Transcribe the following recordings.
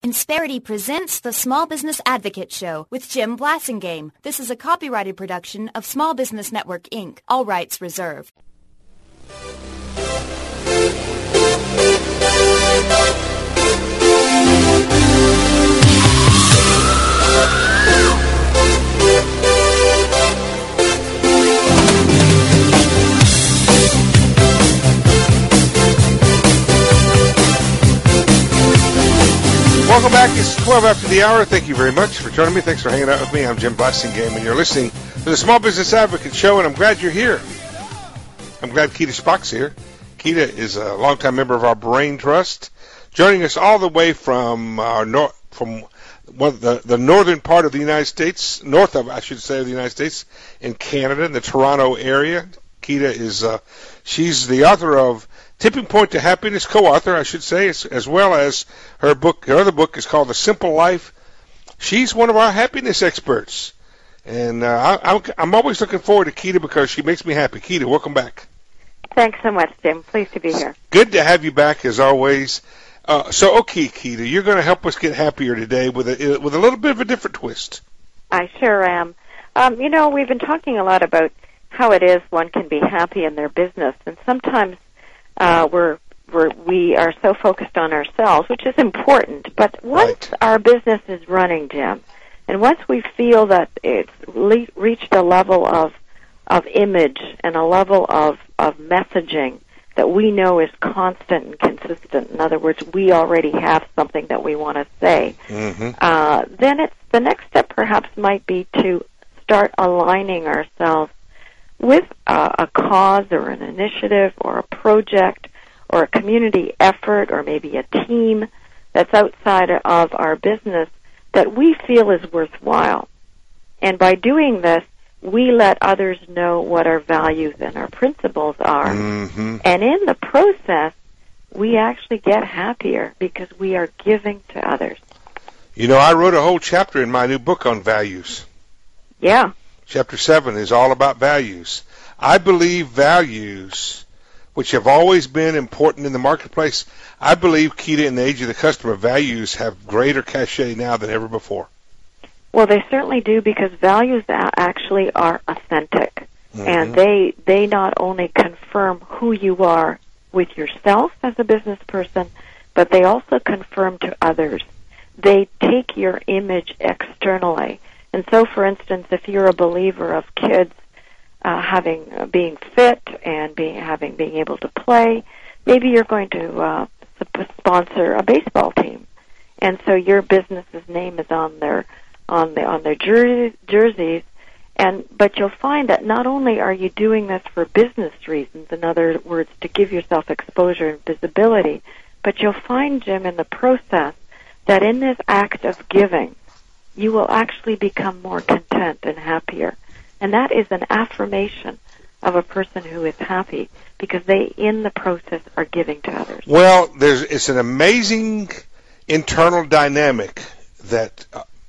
Insperity presents the Small Business Advocate Show with Jim Blasingame. This is a copyrighted production of Small Business Network, Inc., all rights reserved. Welcome back. It's 12 after the hour. Thank you very much for joining me. Thanks for hanging out with me. I'm Jim Blasingame, and you're listening to the Small Business Advocate Show, and I'm glad you're here. I'm glad Keita Spock's here. Keita is a longtime member of our Brain Trust, joining us all the way from the northern part of the United States, north of, I should say, of the United States, in Canada, in the Toronto area. Keita is, she's the author of Tipping Point to Happiness, co-author, I should say, as well as her book. Her other book is called The Simple Life. She's one of our happiness experts. And I'm always looking forward to Keita because she makes me happy. Keita, welcome back. Thanks so much, Jim. Pleased to be here. Good to have you back, as always. Okay, Keita, you're going to help us get happier today with a little bit of a different twist. I sure am. We've been talking a lot about how it is one can be happy in their business, and sometimes we are so focused on ourselves, which is important. But once our business is running, Jim, and once we feel that it's reached a level of image and a level of messaging that we know is constant and consistent, in other words, we already have something that we want to say, then the next step perhaps might be to start aligning ourselves with a cause or an initiative or a project or a community effort or maybe a team that's outside of our business that we feel is worthwhile. And by doing this, we let others know what our values and our principles are. And in the process, we actually get happier because we are giving to others. You know, I wrote a whole chapter in my new book on values. Yeah. Chapter 7 is all about values. I believe values, which have always been important in the marketplace, I believe, Keita, in the age of the customer, values have greater cachet now than ever before. Well, they certainly do, because values actually are authentic. And they not only confirm who you are with yourself as a business person, but they also confirm to others. They take your image externally. And so, for instance, if you're a believer of kids being fit and being able to play, maybe you're going to sponsor a baseball team, and so your business's name is on their jerseys. But you'll find that not only are you doing this for business reasons, in other words, to give yourself exposure and visibility, but you'll find, Jim, in the process that in this act of giving, you will actually become more content and happier. And that is an affirmation of a person who is happy because they, in the process, are giving to others. Well, it's an amazing internal dynamic that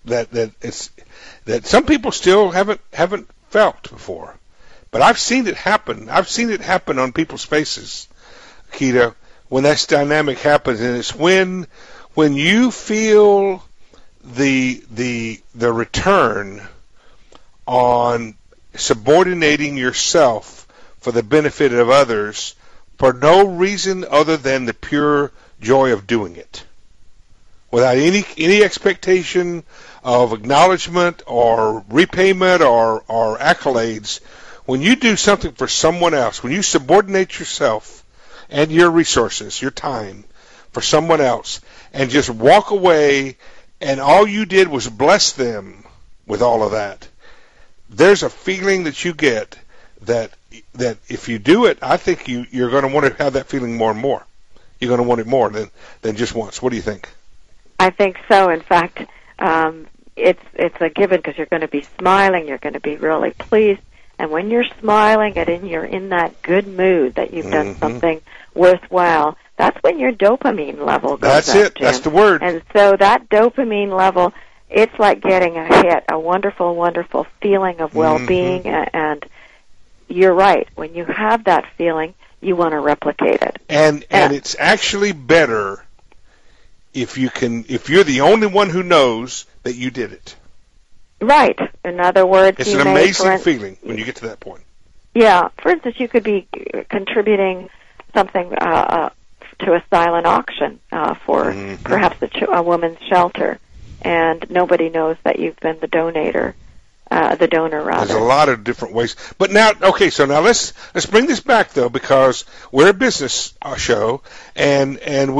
some people still haven't felt before. But I've seen it happen. I've seen it happen on people's faces, Keita, when that dynamic happens, and it's when you feel the return on subordinating yourself for the benefit of others for no reason other than the pure joy of doing it, without any expectation of acknowledgement or repayment or accolades. When you do something for someone else, when you subordinate yourself and your resources, your time, for someone else, and just walk away, and all you did was bless them with all of that, there's a feeling that you get that if you do it, I think you're going to want to have that feeling more and more. You're going to want it more than just once. What do you think? I think so. In fact, it's a given because you're going to be smiling. You're going to be really pleased. And when you're smiling and you're in that good mood that you've done something worthwhile, that's when your dopamine level goes up. That's it. Jim. That's the word. And so that dopamine level, it's like getting a hit, a wonderful, wonderful feeling of well-being. And you're right. When you have that feeling, you want to replicate it. And it's actually better if you're the only one who knows that you did it. Right. In other words, it's an amazing feeling when you get to that point. Yeah. For instance, you could be contributing something to a silent auction for perhaps a woman's shelter, and nobody knows that you've been the donor. There's a lot of different ways. But now, okay, so now let's bring this back though, because we're a business show, and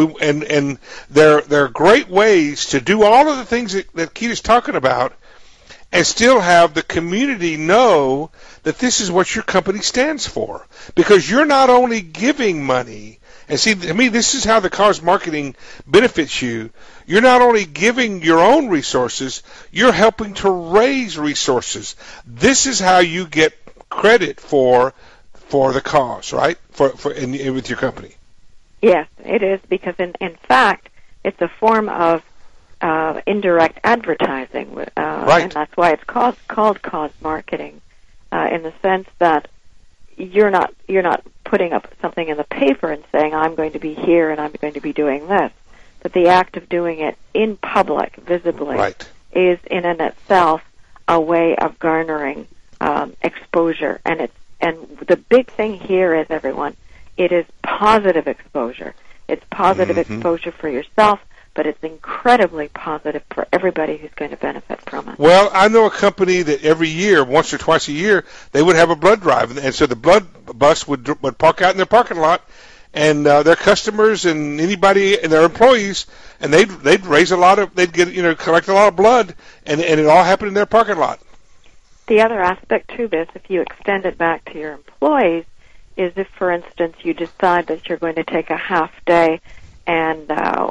there are great ways to do all of the things that Keita's talking about, and still have the community know that this is what your company stands for, because you're not only giving money. And see, to me, this is how the cause marketing benefits you. You're not only giving your own resources, you're helping to raise resources. This is how you get credit for the cause, right? With your company. Yes, it is, because in fact, it's a form of indirect advertising, right. And that's why it's called cause marketing, in the sense that you're not putting up something in the paper and saying, I'm going to be here and I'm going to be doing this. But the act of doing it in public, visibly, right. is in and itself a way of garnering exposure. And the big thing here is, everyone, it is positive exposure. It's positive exposure for yourself, but it's incredibly positive for everybody who's going to benefit from it. Well, I know a company that every year, once or twice a year, they would have a blood drive, and so the blood bus would park out in their parking lot, and their customers and anybody and their employees, and they'd raise collect a lot of blood, and it all happened in their parking lot. The other aspect to this, if you extend it back to your employees, is if, for instance, you decide that you're going to take a half day and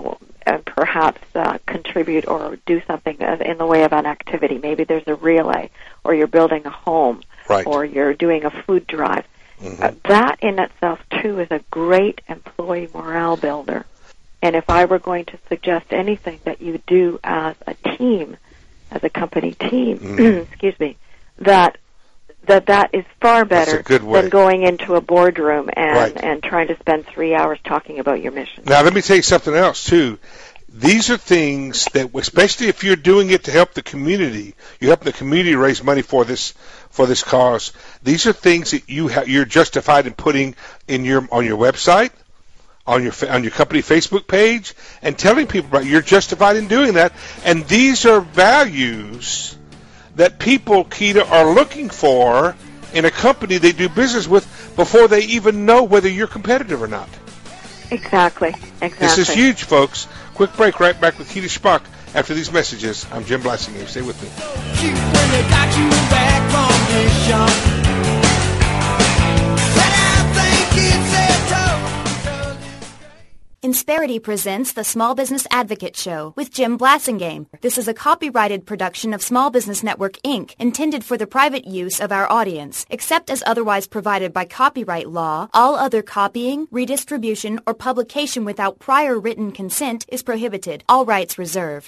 perhaps contribute or do something in the way of an activity. Maybe there's a relay, or you're building a home, right. or you're doing a food drive. That in itself, too, is a great employee morale builder. And if I were going to suggest anything that you do as a team, as a company team, excuse me, that is far better than going into a boardroom and trying to spend 3 hours talking about your mission. Now, let me tell you something else, too. These are things that, especially if you're doing it to help the community, you help the community raise money for this cause. These are things that you're justified in putting on your website, on your company Facebook page, and telling people about. You're justified in doing that, and these are values that people, Keita, are looking for in a company they do business with before they even know whether you're competitive or not. Exactly. This is huge, folks. Quick break, right back with Keita Schmuck after these messages. I'm Jim Blasingame. Stay with me. Insperity presents the Small Business Advocate Show with Jim Blasingame. This is a copyrighted production of Small Business Network, Inc., intended for the private use of our audience. Except as otherwise provided by copyright law, all other copying, redistribution, or publication without prior written consent is prohibited. All rights reserved.